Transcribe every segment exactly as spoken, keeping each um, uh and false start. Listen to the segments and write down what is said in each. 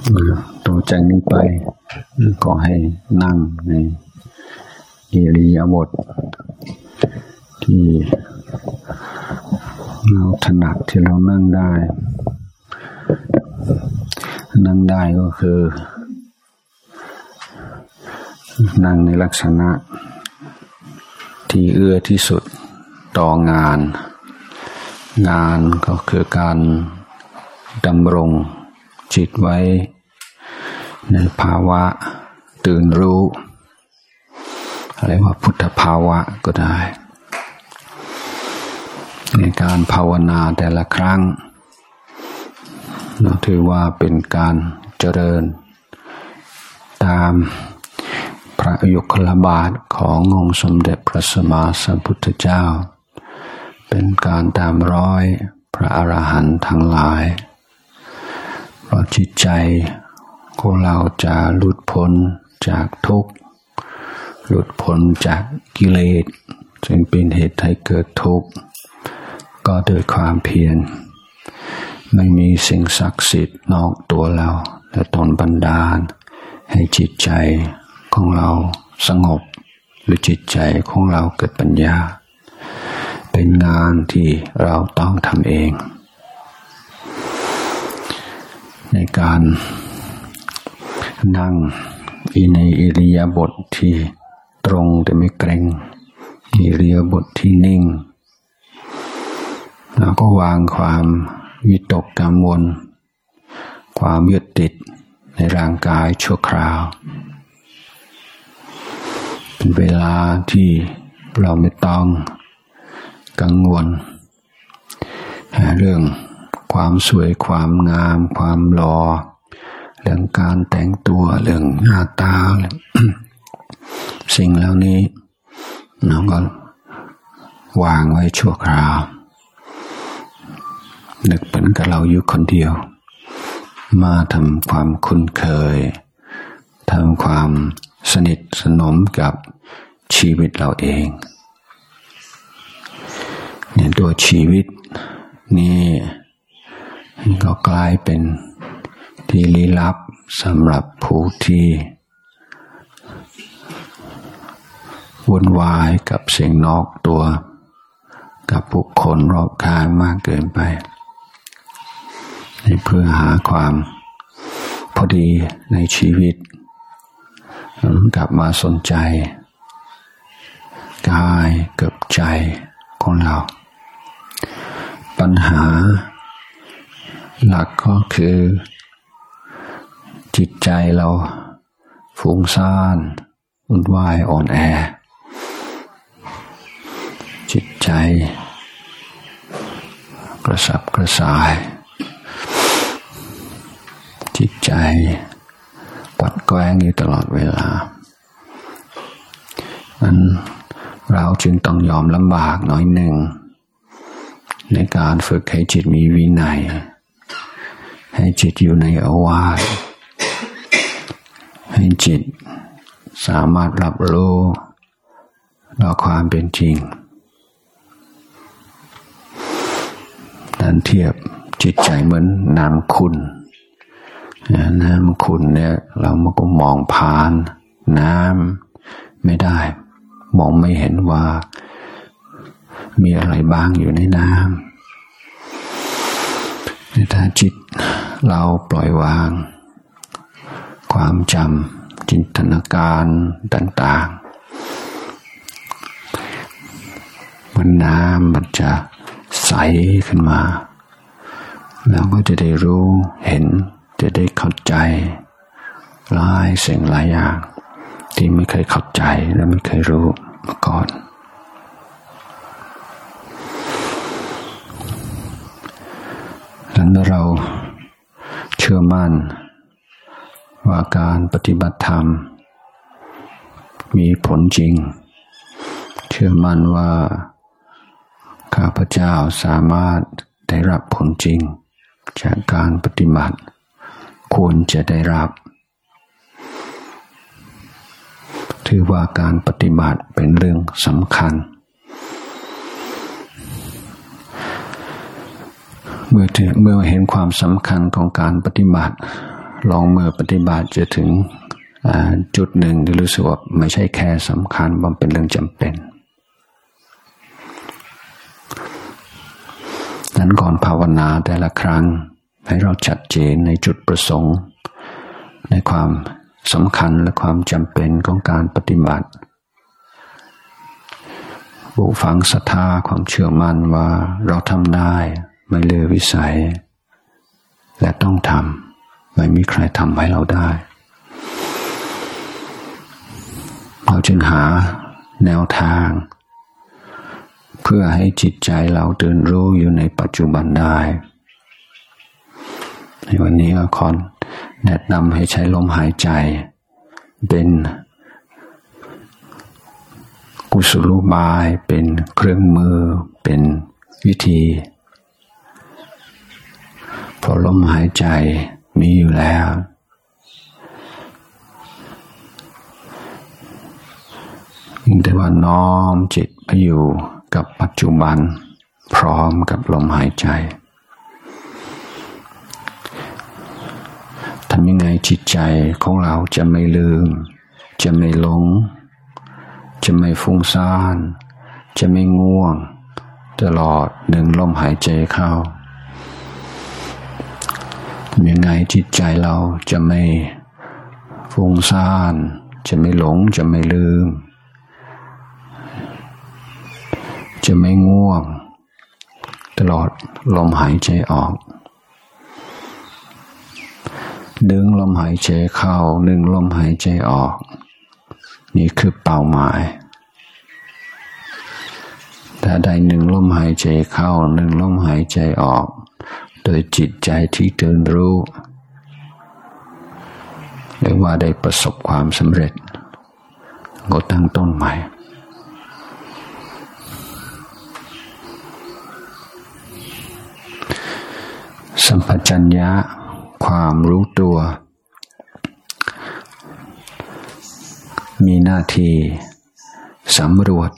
ต่อจากนี้ไปก็ให้นั่งในอิริยาบถที่เราถนัดที่เรานั่งได้นั่งได้ก็คือนั่งในลักษณะที่เอื้อที่สุดต่องานงานก็คือการดำรงจิตไว้ในภาวะตื่นรู้อะไรว่าพุทธภาวะก็ได้ในการภาวนาแต่ละครั้งเราถือว่าเป็นการเจริญตามพระยุคลบาทขององค์สมเด็จพระสัมมาสัมพุทธเจ้าเป็นการตามร้อยพระอรหันต์ทั้งหลายเพราะจิตใจของเราจะหลุดพ้นจากทุกข์หลุดพ้นจากกิเลสซึ่งเป็นเหตุให้เกิดทุกข์ก็โดยความเพียรไม่มีสิ่งศักดิ์สิทธิ์นอกตัวเราและตนบันดาลให้จิตใจของเราสงบหรือจิตใจของเราเกิดปัญญาเป็นงานที่เราต้องทำเองในการนั่งในอิริยาบถที่ตรงแต่ไม่เกร็งอิริยาบถที่นิ่งแล้วก็วางความวิตกกังวลความยึดติดในร่างกายชั่วคราวเป็นเวลาที่เราไม่ต้องกังวลเรื่องความสวยความงามความหล่อเรื่องการแต่งตัวเรื่องหน้าตา สิ่งเหล่านี้เราก็วางไว้ชั่วคราวนึกเป็นกับเราอยู่คนเดียวมาทำความคุ้นเคยทำความสนิทสนมกับชีวิตเราเองเนี่ยตัวชีวิตนี่ก็กลายเป็นที่ลี้ลับสำหรับผู้ที่วุ่นวายกับสิ่งนอกตัวกับบุคคลรอบข้างมากเกินไปเพื่อหาความพอดีในชีวิตกลับมาสนใจกายกับใจของเราปัญหาหลักก็คือจิตใจเราฟุ้งซ่านวุ่นวายอ่อนแอจิตใจกระสับกระส่ายจิตใจปัดแกว่งอยู่ตลอดเวลานั้นเราจึงต้องยอมลำบากหน่อยหนึ่งในการฝึกให้จิตมีวินัยให้จิตอยู่ในอาวาสให้จิตสามารถรับรู้ต่อความเป็นจริงดันเทียบจิตใจเหมือนน้ำขุ่นน้ำขุ่นเนี่ยเรามันก็มองผ่านน้ำไม่ได้มองไม่เห็นว่ามีอะไรบ้างอยู่ในน้ำถ้าจิตเราปล่อยวางความจำจินตนาการต่างๆมันน้ำมันจะใสขึ้นมาแล้วก็จะได้รู้เห็นจะได้เข้าใจหลายสิ่งหลายอย่างที่ไม่เคยเข้าใจและไม่เคยรู้มาก่อนดังนั้นเราเชื่อมั่นว่าการปฏิบัติธรรมมีผลจริงเชื่อมั่นว่าข้าพเจ้าสามารถได้รับผลจริงจากการปฏิบัติควรจะได้รับถือว่าการปฏิบัติเป็นเรื่องสำคัญ เมื่อเมื่อเห็นความสำคัญของการปฏิบัติลองเมื่อปฏิบัติจะถึงจุดหนึ่งที่รู้สึกว่าไม่ใช่แค่สำคัญมันเป็นเรื่องจำเป็นนั้นก่อนภาวนาแต่ละครั้งให้เราชัดเจนในจุดประสงค์ในความสำคัญและความจำเป็นของการปฏิบัติปลูกฝังศรัทธาความเชื่อมั่นว่าเราทำได้ไม่เหลือวิสัยและต้องทำไม่มีใครทำให้เราได้เราจึงหาแนวทางเพื่อให้จิตใจเราตื่นรู้อยู่ในปัจจุบันได้ในวันนี้ก็ขอแนะนำให้ใช้ลมหายใจเป็นกุศโลบายเป็นเครื่องมือเป็นวิธีเพราะลมหายใจมีอยู่แล้วแต่ว่าน้อมจิตไปอยู่กับปัจจุบันพร้อมกับลมหายใจทำยังไงจิตใจของเราจะไม่ลืมจะไม่หลงจะไม่ฟุ้งซ่านจะไม่ง่วงตลอดหนึ่งลมหายใจเข้าทำยังไงจิตใจเราจะไม่ฟุ้งซ่านจะไม่หลงจะไม่ลืมจะไม่ง่วงตลอดลมหายใจออกดึงลมหายใจเข้าดึงลมหายใจออกนี่คือเป้าหมายถ้าได้หนึ่งลมหายใจเข้าหนึ่งลมหายใจออกโดยจิตใจที่ตื่นรู้เรียกว่าได้ประสบความสำเร็จก็ตั้งต้นใหม่สัมปชัญญะความรู้ตัวมีหน้าที่สำรวจ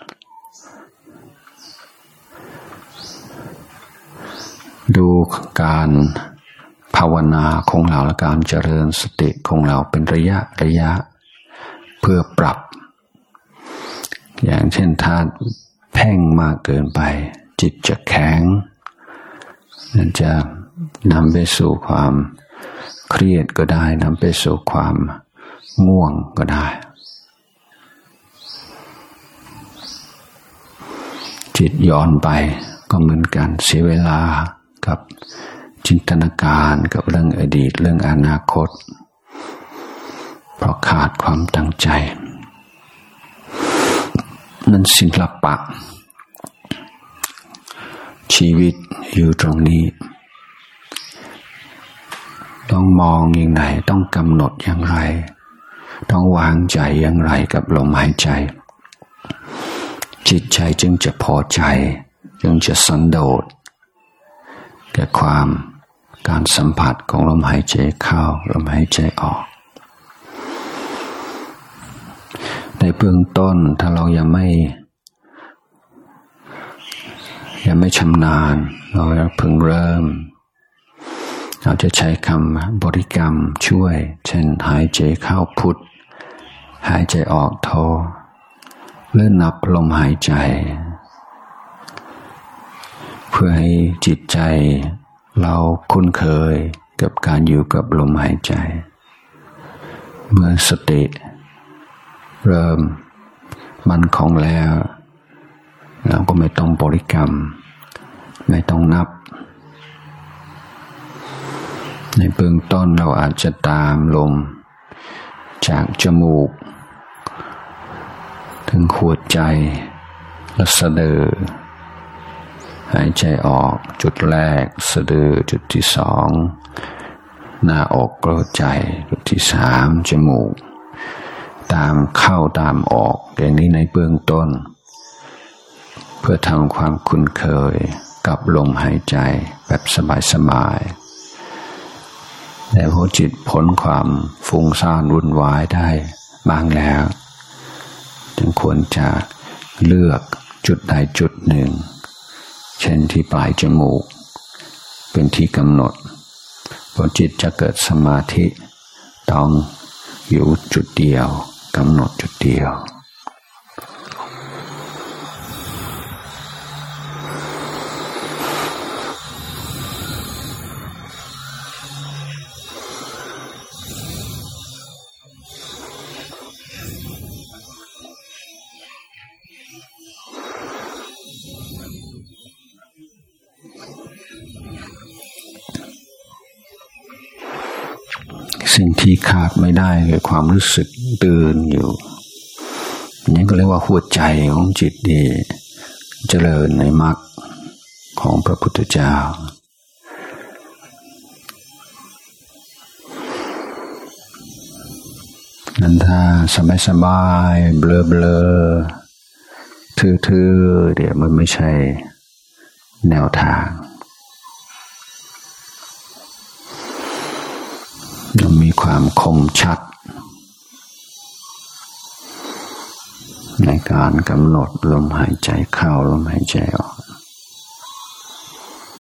ดูการภาวนาของเราและการเจริญสติของเราเป็นระยะระยะเพื่อปรับอย่างเช่นถ้าเพ่งมากเกินไปจิตจะแข็งนั่นจะนำไปสู่ความเครียดก็ได้นำไปสู่ความง่วงก็ได้จิตย้อนไปก็เหมือนกันเสียเวลากับจินตนาการกับเรื่องอดีตเรื่องอนาคตเพราะขาดความตั้งใจนั่นศิลปะชีวิตอยู่ตรงนี้ต้องมองอย่างไรต้องกำหนดอย่างไรต้องวางใจอย่างไรกับลมหายใจจิตใจจึงจะพอใจจึงจะสันโดษแก่ความการสัมผัสของลมหายใจเข้าลมหายใจออกในเบื้องต้นถ้าเรายังไม่ยังไม่ชำนาญเราเพิ่งเริ่มเราจะใช้คำบริกรรมช่วยเช่นหายใจเข้าพุทหายใจออกโทเลื่อนนับลมหายใจเพื่อให้จิตใจเราคุ้นเคยกับการอยู่กับลมหายใจเมื่อสติเริ่มมั่นคงแล้วเราก็ไม่ต้องบริกรรมไม่ต้องนับในเบื้องต้นเราอาจจะตามลมจากจมูกถึงหัวใจและสะดือหายใจออกจุดแรกสะดือจุดที่สองหน้าอกกระใจจุดที่สามจมูกตามเข้าตามออกอย่างนี้ในเบื้องต้นเพื่อทำความคุ้นเคยกับลมหายใจแบบสบายๆแต่พอจิตพ้นความฟุ้งซ่านวุ่นวายได้บ้างแล้วจึงควรจะเลือกจุดใดจุดหนึ่งเช่นที่ปลายจมูกเป็นที่กำหนดพอจิตจะเกิดสมาธิต้องอยู่จุดเดียวกำหนดจุดเดียวสิ่งที่ขาดไม่ได้คือความรู้สึกตื่นอยู่นี่ก็เรียกว่าหัวใจของจิตดีเจริญในมรรคของพระพุทธเจ้านั้นถ้าสบายๆเบลอๆทื่อๆเดี๋ยวมันไม่ใช่แนวทางมีความคมชัดในการกำหนดลมหายใจเข้าลมหายใจออก